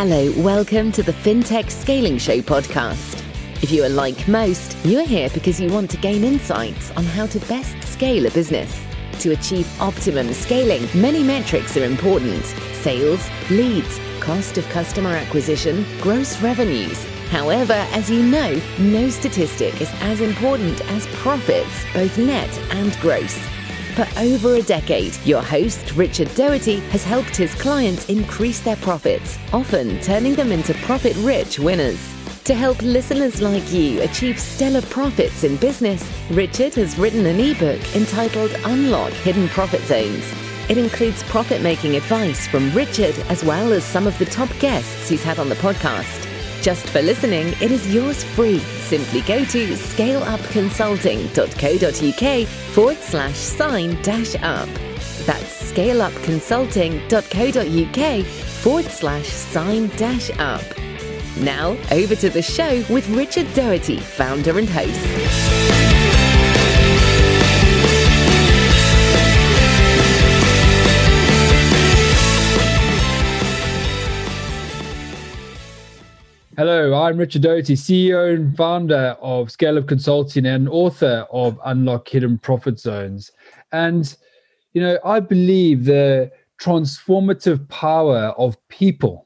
Hello, welcome to the FinTech Scaling Show podcast. If you are like most, you are here because you want to gain insights on how to best scale a business. To achieve optimum scaling, many metrics are important. Sales, leads, cost of customer acquisition, gross revenues. However, as you know, no statistic is as important as profits, both net and gross. For over a decade, your host, Richard Doherty, has helped his clients increase their profits, often turning them into profit-rich winners. To help listeners like you achieve stellar profits in business, Richard has written an ebook entitled Unlock Hidden Profit Zones. It includes profit-making advice from Richard as well as some of the top guests he's had on the podcast. Just for listening, it is yours free. Simply go to scaleupconsulting.co.uk/sign-up. That's scaleupconsulting.co.uk/sign-up. Now, over to the show with Richard Doherty, founder and host. Hello, I'm Richard Doherty, CEO and founder of Scale Up Consulting and author of Unlock Hidden Profit Zones. And, I believe the transformative power of people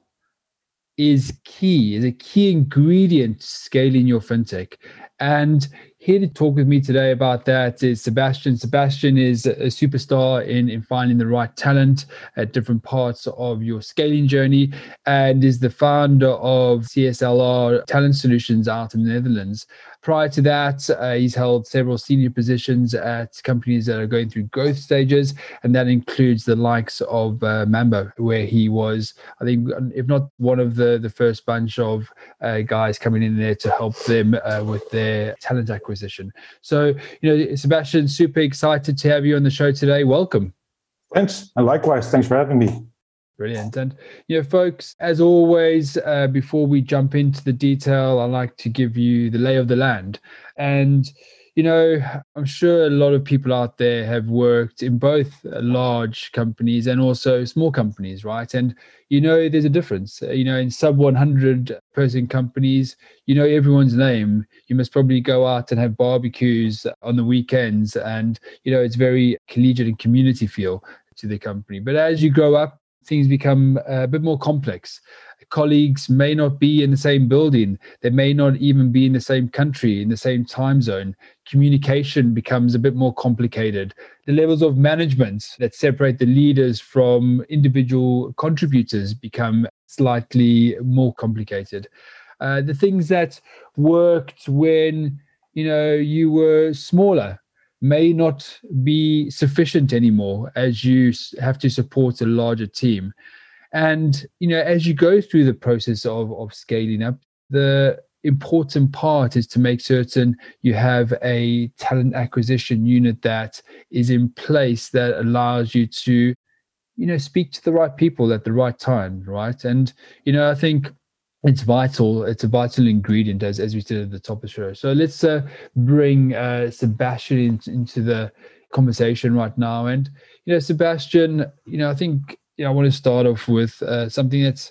is a key ingredient to scaling your fintech. And here to talk with me today about that is Sebastian. Sebastian is a superstar in finding the right talent at different parts of your scaling journey and is the founder of CSLR Talent Solutions out in the Netherlands. Prior to that, he's held several senior positions at companies that are going through growth stages, and that includes the likes of Mambo, where he was, I think, if not one of the first bunch of guys coming in there to help them with their talent acquisition. So, Sebastian, super excited to have you on the show today. Welcome. Thanks. And likewise, thanks for having me. Brilliant. And, folks, as always, before we jump into the detail, I like to give you the lay of the land. And, I'm sure a lot of people out there have worked in both large companies and also small companies, right? And, there's a difference. In sub 100 person companies, everyone's name. You must probably go out and have barbecues on the weekends. And, it's very collegiate and community feel to the company. But as you grow up, things become a bit more complex. Colleagues may not be in the same building. They may not even be in the same country, in the same time zone. Communication becomes a bit more complicated. The levels of management that separate the leaders from individual contributors become slightly more complicated. The things that worked when, you were smaller may not be sufficient anymore as you have to support a larger team. And, as you go through the process of scaling up, the important part is to make certain you have a talent acquisition unit that is in place that allows you to, speak to the right people at the right time, right? And, I think it's vital. It's a vital ingredient, as we said at the top of the show. So let's bring Sebastian into the conversation right now. And, Sebastian, I think I want to start off with something that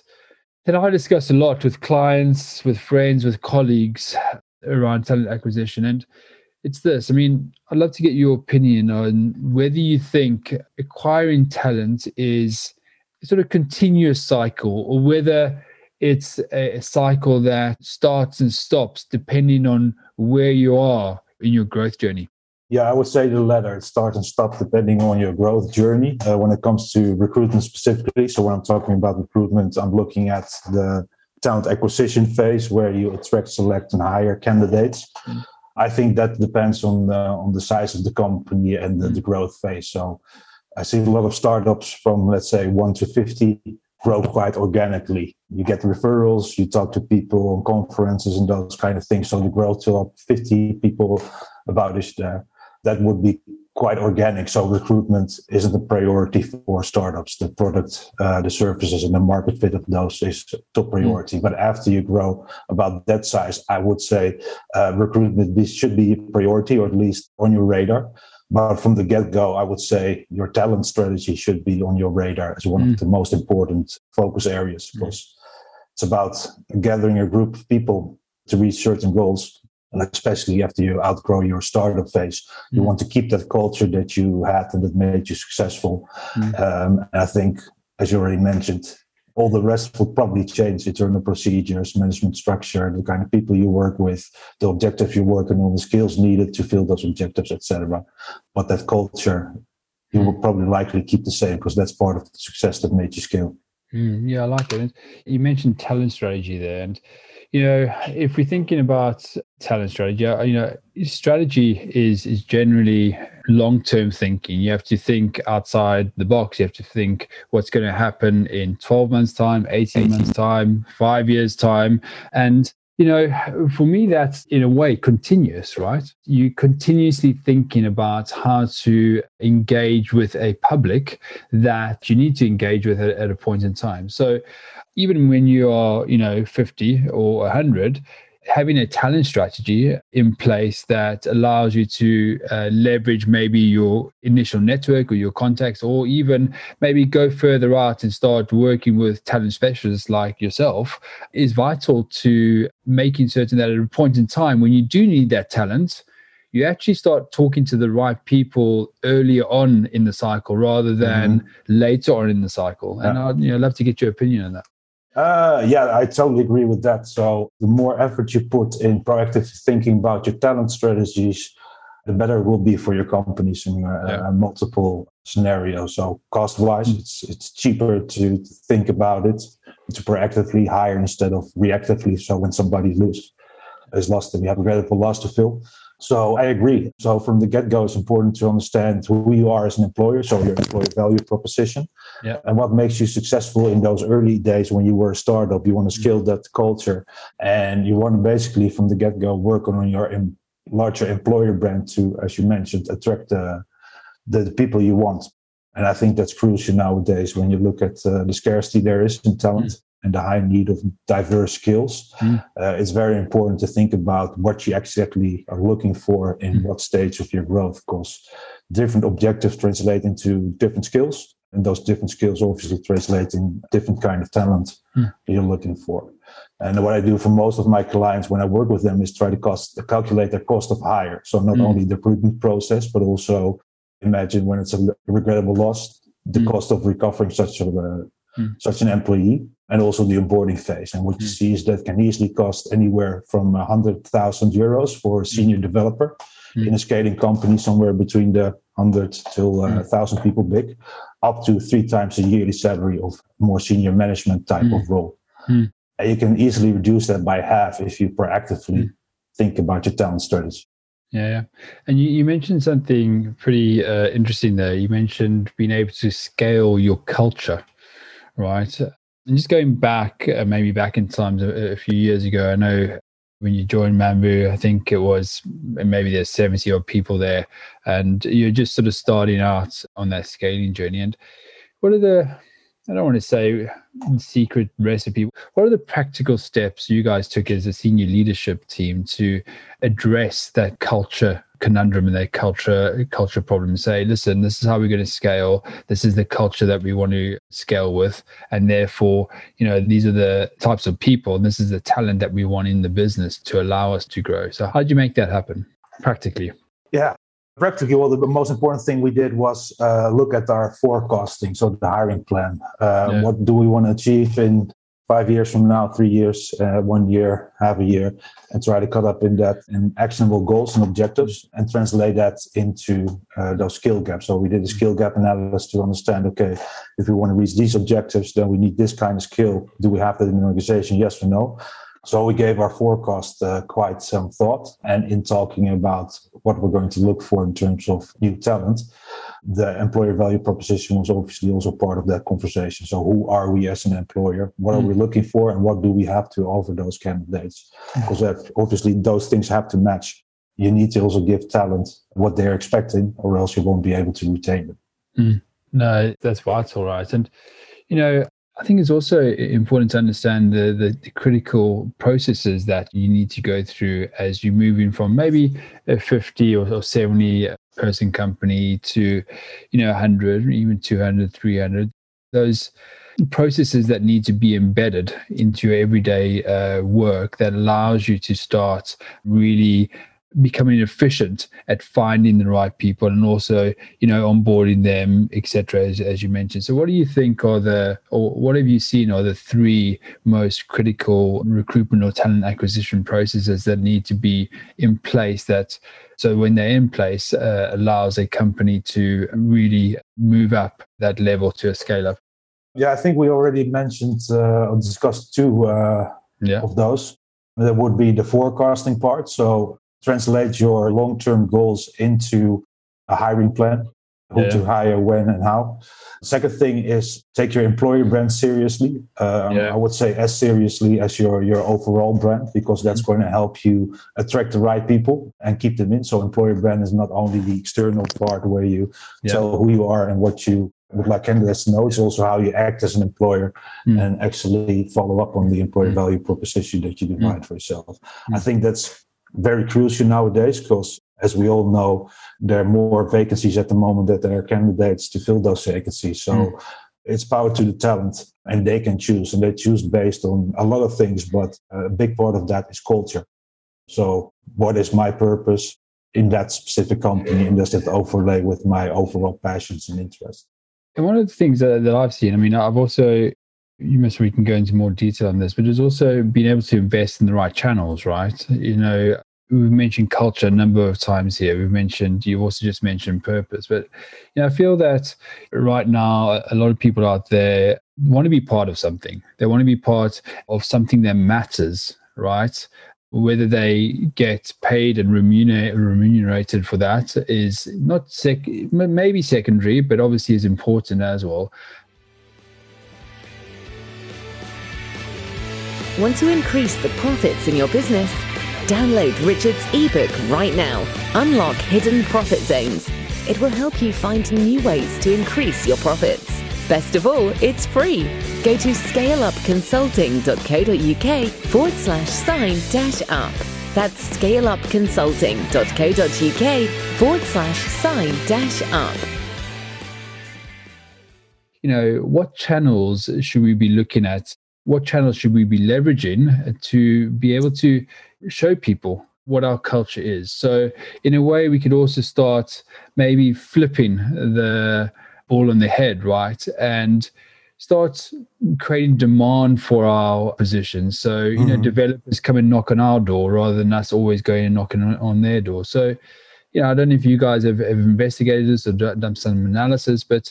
I discuss a lot with clients, with friends, with colleagues around talent acquisition. And it's this. I'd love to get your opinion on whether you think acquiring talent is a sort of continuous cycle or whether it's a cycle that starts and stops depending on where you are in your growth journey. Yeah, I would say the latter. It starts and stops depending on your growth journey when it comes to recruitment specifically. So when I'm talking about recruitment, I'm looking at the talent acquisition phase where you attract, select, and hire candidates. I think that depends on the size of the company and the growth phase. So I see a lot of startups from, let's say, 1 to 50 grow quite organically. You get referrals, you talk to people on conferences and those kind of things. So the growth to 50 people about is there. That would be quite organic. So recruitment isn't a priority for startups. The product, the services and the market fit of those is top priority. But after you grow about that size, I would say recruitment should be a priority or at least on your radar. But from the get-go, I would say your talent strategy should be on your radar as one of the most important focus areas. Because It's about gathering a group of people to reach certain goals. And especially after you outgrow your startup phase, you want to keep that culture that you had and that made you successful. And I think, as you already mentioned, all the rest will probably change: internal procedures, management structure, the kind of people you work with, the objectives you're working on, the skills needed to fill those objectives, etc. But that culture, you will probably likely keep the same, because that's part of the success that made you scale. Yeah, I like it. You mentioned talent strategy there, and if we're thinking about talent strategy, strategy is generally long-term thinking. You have to think outside the box. You have to think what's going to happen in 12 months' time, 18 months' time, 5 years' time. And, for me, that's in a way continuous, right? You continuously thinking about how to engage with a public that you need to engage with at a point in time. So even when you are, 50 or 100, having a talent strategy in place that allows you to leverage maybe your initial network or your contacts, or even maybe go further out and start working with talent specialists like yourself, is vital to making certain that at a point in time when you do need that talent, you actually start talking to the right people earlier on in the cycle rather than later on in the cycle. And I'd love to get your opinion on that. I totally agree with that. So the more effort you put in proactively thinking about your talent strategies, the better it will be for your companies in multiple scenarios. So cost-wise, it's cheaper to think about it, to proactively hire instead of reactively. So when somebody is lost, then you have a credible loss to fill. So I agree. So from the get-go, it's important to understand who you are as an employer, so your employer value proposition, and what makes you successful in those early days when you were a startup. You want to scale that culture, and you want to basically from the get-go work on your larger employer brand to, as you mentioned, attract the people you want. And I think that's crucial nowadays when you look at the scarcity there is in talent. And the high need of diverse skills. It's very important to think about what you exactly are looking for in what stage of your growth, because different objectives translate into different skills, and those different skills obviously translate in different kind of talent you're looking for. And what I do for most of my clients when I work with them is try to calculate their cost of hire. So not only the recruitment process, but also imagine when it's a regrettable loss, the cost of recovering such an employee, and also the onboarding phase. And what you see is that can easily cost anywhere from 100,000 euros for a senior developer in a scaling company, somewhere between the 100 to 1,000 people big, up to 3 times a yearly salary of more senior management type of role. And you can easily reduce that by half if you proactively think about your talent strategy. Yeah. And you mentioned something pretty interesting there. You mentioned being able to scale your culture, right? And just going back, maybe back in time a few years ago, I know when you joined Mambu, I think it was maybe there's 70 odd people there, and you're just sort of starting out on that scaling journey. And what are I don't want to say secret recipe, what are the practical steps you guys took as a senior leadership team to address that culture conundrum and that culture problem? Say, listen, this is how we're going to scale. This is the culture that we want to scale with. And therefore, these are the types of people, and this is the talent that we want in the business to allow us to grow. So how did you make that happen practically? Yeah. Practically, well, the most important thing we did was look at our forecasting, so the hiring plan. What do we want to achieve in 5 years from now, 3 years, 1 year, half a year, and try to cut up in that in actionable goals and objectives and translate that into those skill gaps. So we did a skill gap analysis to understand, okay, if we want to reach these objectives, then we need this kind of skill. Do we have that in the organization? Yes or no? So we gave our forecast quite some thought, and in talking about what we're going to look for in terms of new talent, the employer value proposition was obviously also part of that conversation. So who are we as an employer? What are we looking for? And what do we have to offer those candidates? Because obviously those things have to match. You need to also give talent what they're expecting, or else you won't be able to retain them. No, that's vital, right? And, I think it's also important to understand the critical processes that you need to go through as you're moving from maybe a 50 or 70 person company to, 100, even 200, 300. those processes that need to be embedded into your everyday work that allows you to start really becoming efficient at finding the right people and also, onboarding them, etc., as you mentioned. So what do you think or what have you seen are the three most critical recruitment or talent acquisition processes that need to be in place so when they're in place, allows a company to really move up that level to a scale up? Yeah, I think we already mentioned or discussed two of those. That would be the forecasting part. So translate your long-term goals into a hiring plan, who to hire, when, and how. Second thing is take your employer brand seriously. I would say as seriously as your overall brand, because that's going to help you attract the right people and keep them in. So employer brand is not only the external part where you tell who you are and what you would like candidates to know. It's also how you act as an employer and actually follow up on the employer value proposition that you define for yourself. I think that's very crucial nowadays because, as we all know, there are more vacancies at the moment than there are candidates to fill those vacancies. So it's power to the talent, and they can choose, and they choose based on a lot of things, but a big part of that is culture. So what is my purpose in that specific company, and does that overlay with my overall passions and interests? And one of the things that I've seen, I've also, we can go into more detail on this, but it's also being able to invest in the right channels, right? We've mentioned culture a number of times here. You've also just mentioned purpose, but I feel that right now, a lot of people out there want to be part of something. They want to be part of something that matters, right? Whether they get paid and remunerated for that is not maybe secondary, but obviously is important as well. Want to increase the profits in your business? Download Richard's ebook right now, Unlock Hidden Profit Zones. It will help you find new ways to increase your profits. Best of all, it's free. Go to scaleupconsulting.co.uk/sign-up. That's scaleupconsulting.co.uk/sign-up. What channels should we be looking at? What channels should we be leveraging to be able to show people what our culture is? So in a way, we could also start maybe flipping the ball on the head, right? And start creating demand for our positions. So, developers come and knock on our door rather than us always going and knocking on their door. So, I don't know if you guys have investigated this or done some analysis, but,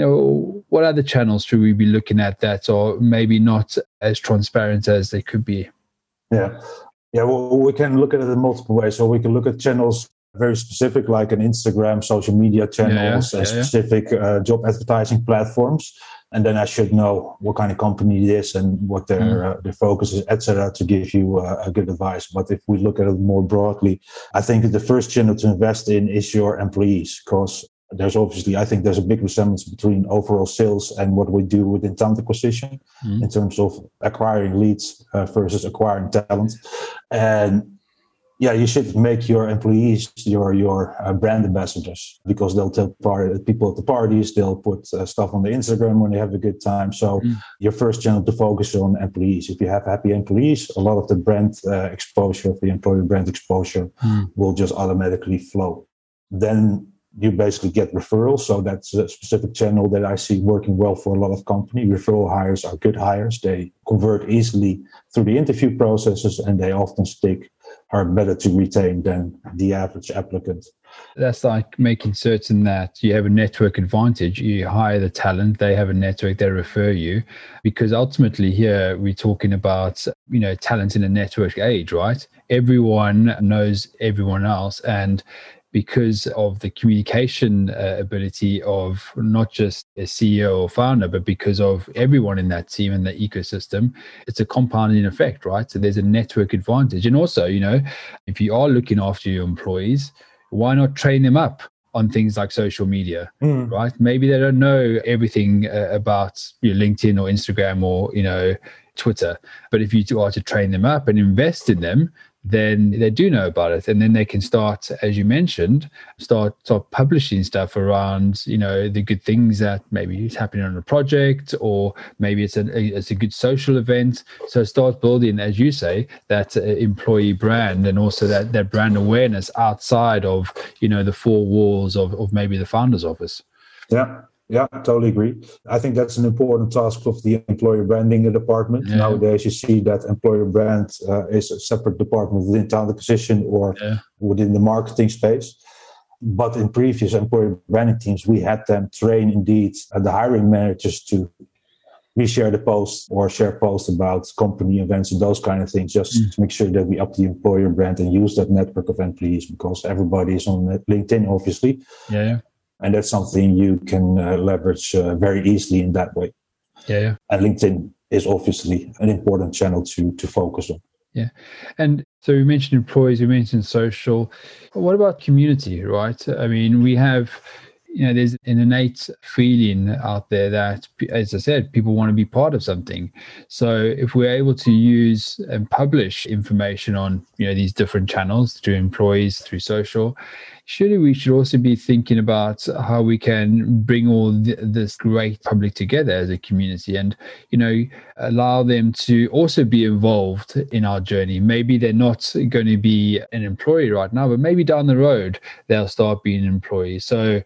what other channels should we be looking at that are maybe not as transparent as they could be? Yeah. Well, we can look at it in multiple ways. So we can look at channels very specific, like an Instagram, social media channels, specific job advertising platforms. And then I should know what kind of company it is and what their focus is, etc., to give you a good advice. But if we look at it more broadly, I think the first channel to invest in is your employees, because there's a big resemblance between overall sales and what we do within talent acquisition in terms of acquiring leads versus acquiring talent. And you should make your employees your brand ambassadors, because they'll tell people at the parties, they'll put stuff on the Instagram when they have a good time. So your first channel to focus on employees. If you have happy employees, a lot of the brand exposure, of the employer brand exposure will just automatically flow. Then you basically get referrals. So that's a specific channel that I see working well for a lot of companies. Referral hires are good hires. They convert easily through the interview processes, and they often are better to retain than the average applicant. That's like making certain that you have a network advantage. You hire the talent, they have a network, they refer you, because ultimately here we're talking about, talent in a network age, right? Everyone knows everyone else, and because of the communication ability of not just a CEO or founder, but because of everyone in that team and the ecosystem, it's a compounding effect, right? So there's a network advantage. And also, if you are looking after your employees, why not train them up on things like social media, right? Maybe they don't know everything about your LinkedIn or Instagram or, Twitter. But if you are to train them up and invest in them, then they do know about it. And then they can start, as you mentioned, start publishing stuff around, the good things that maybe is happening on a project, or maybe it's a good social event. So start building, as you say, that employee brand, and also that brand awareness outside of, the four walls of maybe the founder's office. Yeah, totally agree. I think that's an important task of the employer branding department. Yeah. Nowadays, you see that employer brand is a separate department within talent acquisition or within the marketing space. But in previous employer branding teams, we had them train indeed the hiring managers to reshare the post or share posts about company events and those kind of things, just to make sure that we up the employer brand and use that network of employees, because everybody is on LinkedIn, obviously. Yeah. And that's something you can leverage very easily in that way. Yeah. And LinkedIn is obviously an important channel to focus on. Yeah. And so we mentioned employees, we mentioned social. What about community, right? I mean, we have, there's an innate feeling out there that, as I said, people want to be part of something. So if we're able to use and publish information on, these different channels through employees, through social, surely we should also be thinking about how we can bring all this great public together as a community and, allow them to also be involved in our journey. Maybe they're not going to be an employee right now, but maybe down the road, they'll start being an employee. So,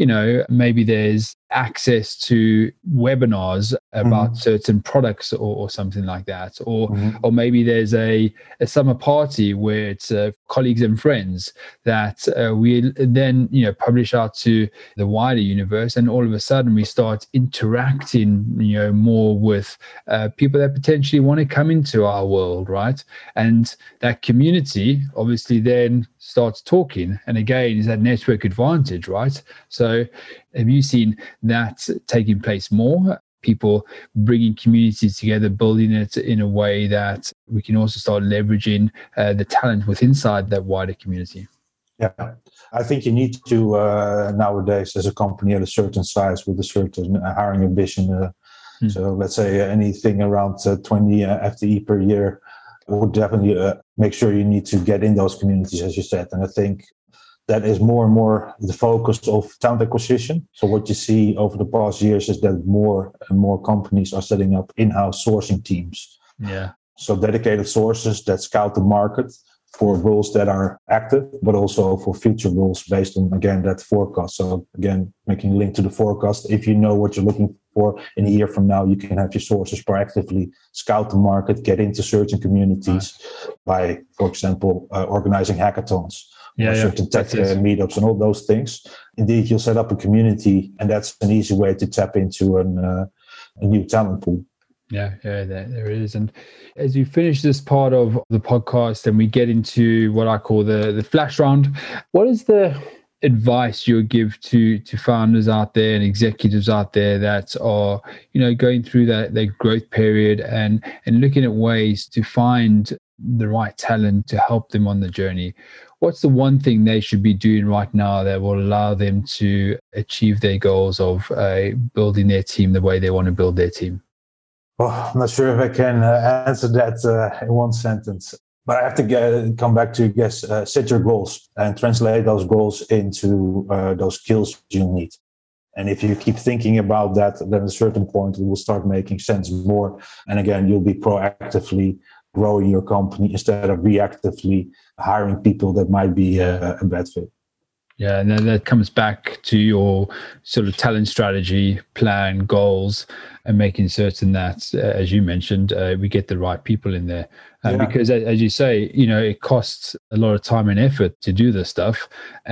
maybe there's access to webinars about certain products or something like that, or maybe there's a summer party where it's colleagues and friends that we then publish out to the wider universe, and all of a sudden we start interacting more with people that potentially want to come into our world, right? And that community obviously then starts talking, and again is that network advantage, right? So have you seen that taking place more? People bringing communities together, building it in a way that we can also start leveraging the talent within inside that wider community. Yeah, I think you need to nowadays, as a company at a certain size with a certain hiring ambition. So let's say anything around 20 FTE per year would definitely make sure you need to get in those communities, as you said. And I think that is more and more the focus of talent acquisition. So what you see over the past years is that more and more companies are setting up in-house sourcing teams. Yeah. So dedicated sources that scout the market for roles that are active, but also for future roles based on, again, that forecast. So again, making a link to the forecast. If you know what you're looking for in a year from now, you can have your sources proactively scout the market, get into certain communities by, for example, organizing hackathons. Certain tech meetups and all those things. Indeed, you'll set up a community, and that's an easy way to tap into a new talent pool. Yeah, there it is. And as you finish this part of the podcast and we get into what I call the flash round, what is the advice you would give to founders out there and executives out there that are, going through their growth period and looking at ways to find the right talent to help them on the journey? What's the one thing they should be doing right now that will allow them to achieve their goals of building their team the way they want to build their team? Well, I'm not sure if I can answer that in one sentence, but I have to come back to, set your goals and translate those goals into those skills you need. And if you keep thinking about that, then at a certain point, it will start making sense more. And again, you'll be proactively growing your company instead of reactively hiring people that might be a bad fit. Yeah, and then that comes back to your sort of talent strategy, plan, goals, and making certain that, as you mentioned, we get the right people in there. Because as you say, it costs a lot of time and effort to do this stuff.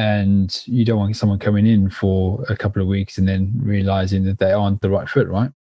And you don't want someone coming in for a couple of weeks and then realizing that they aren't the right fit, right?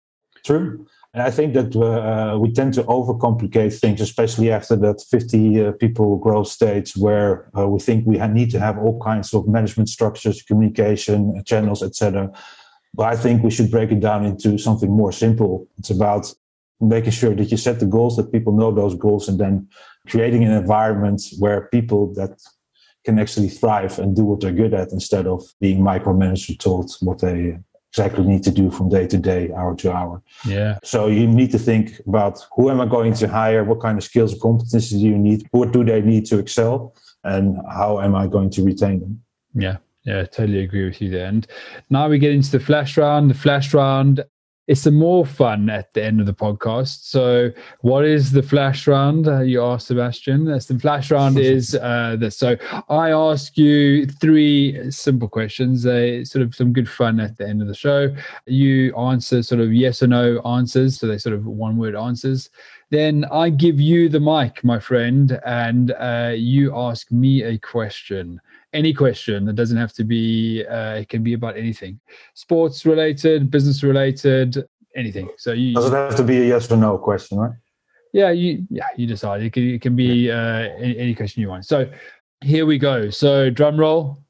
True. And I think that we tend to overcomplicate things, especially after that 50 people growth stage where we think we need to have all kinds of management structures, communication channels, etc. But I think we should break it down into something more simple. It's about making sure that you set the goals, that people know those goals, and then creating an environment where people that can actually thrive and do what they're good at instead of being micromanaged or told what they exactly need to do from day to day, hour to hour. Yeah. So you need to think about, who am I going to hire? What kind of skills and competencies do you need? What do they need to excel? And how am I going to retain them? Yeah, totally agree with you there. And now we get into the flash round. The flash round is some more fun at the end of the podcast. So what is the flash round? You asked Sebastian. The flash round is this. So I ask you 3 simple questions, sort of some good fun at the end of the show. You answer sort of yes or no answers. So they're sort of 1-word answers. Then I give you the mic, my friend, and you ask me a question. Any question. It doesn't have to be, it can be about anything. Sports related, business related, anything. So you does it have to be a yes or no question, right? Yeah, you decide. It can be any question you want. So here we go. So drum roll.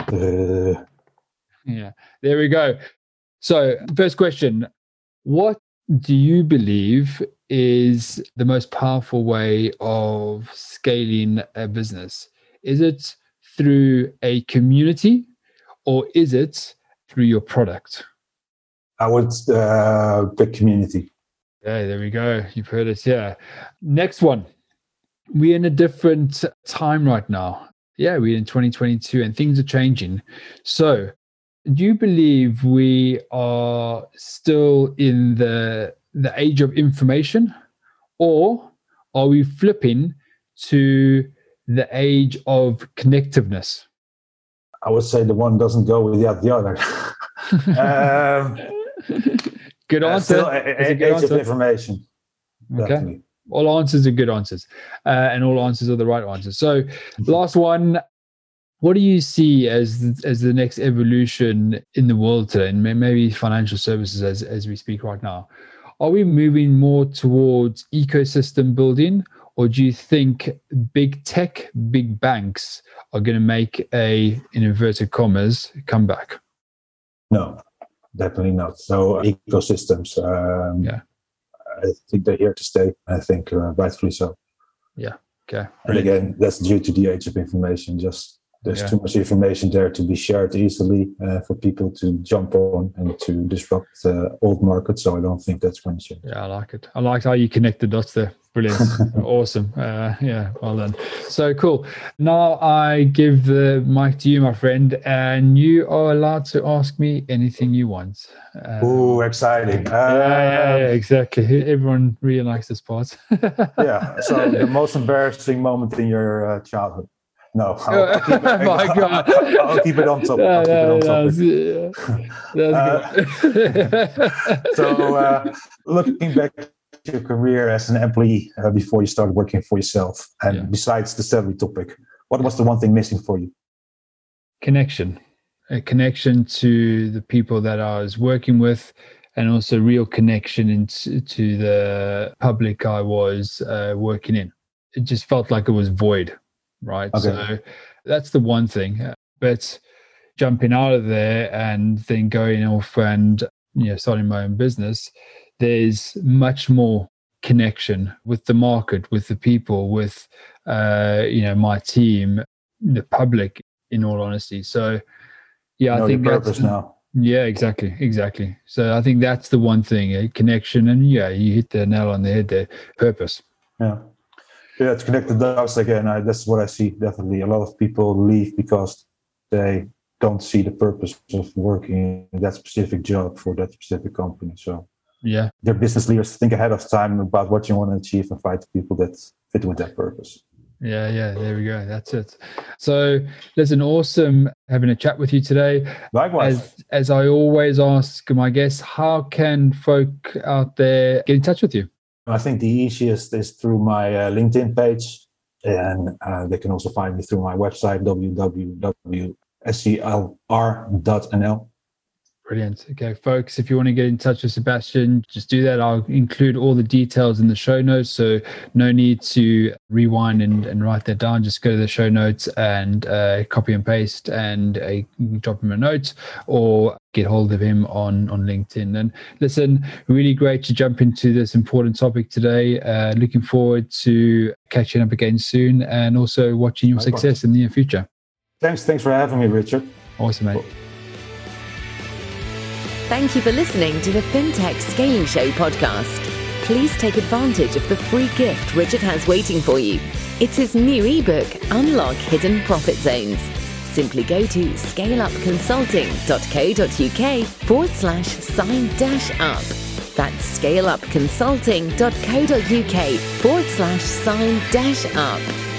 Yeah, there we go. So first question, what do you believe is the most powerful way of scaling a business? Is it through a community, or is it through your product? I would pick community. Yeah, there we go. You've heard it. Yeah. Next one. We're in a different time right now. Yeah, we're in 2022 and things are changing. So do you believe we are still in the age of information, or are we flipping to the age of connectiveness? I would say the one doesn't go without the other. Good answer. Still age of information. Okay. Definitely. All answers are good answers, and all answers are the right answers. So last one, what do you see as the next evolution in the world today, and maybe financial services as we speak right now? Are we moving more towards ecosystem building, or do you think big tech, big banks are going to make in inverted commas, comeback? No, definitely not. So ecosystems, I think they're here to stay. I think rightfully so. Yeah. Okay. And again, that's due to the age of information. There's too much information there to be shared easily for people to jump on and to disrupt old markets. So I don't think that's going to change. Yeah, I like it. I like how you connect the dots there. Brilliant. Awesome. Yeah, well done. So cool. Now I give the mic to you, my friend, and you are allowed to ask me anything you want. Ooh, exciting. Yeah, exactly. Everyone really likes this part. Yeah. So the most embarrassing moment in your childhood. No, I'll keep it, my God. I'll keep it on top. That's good. So looking back at your career as an employee before you started working for yourself, and besides the salary topic, what was the one thing missing for you? Connection. A connection to the people that I was working with, and also real connection into the public I was working in. It just felt like it was void. Right. Okay. So that's the one thing. But jumping out of there and then going off and starting my own business, there's much more connection with the market, with the people, with my team, the public, in all honesty. So I think your purpose now. Yeah, exactly. So I think that's the one thing, a connection, and you hit the nail on the head there. Purpose. Yeah, to connect the dots again, that's what I see, definitely. A lot of people leave because they don't see the purpose of working in that specific job for that specific company. So their business leaders think ahead of time about what you want to achieve and find people that fit with that purpose. Yeah, there we go. That's it. So listen, awesome having a chat with you today. Likewise. As I always ask my guests, how can folk out there get in touch with you? I think the easiest is through my LinkedIn page, and they can also find me through my website, www.sclr.nl. Brilliant. Okay, folks, if you want to get in touch with Sebastian, just do that. I'll include all the details in the show notes, so no need to rewind and write that down. Just go to the show notes and copy and paste and drop him a note or get hold of him on LinkedIn. And listen, really great to jump into this important topic today. Looking forward to catching up again soon and also watching your success in the near future. Thanks for having me, Richard. Awesome, mate. Cool. Thank you for listening to the FinTech Scaling Show podcast. Please take advantage of the free gift Richard has waiting for you. It's his new ebook, Unlock Hidden Profit Zones. Simply go to scaleupconsulting.co.uk/sign-up. That's scaleupconsulting.co.uk/sign-up.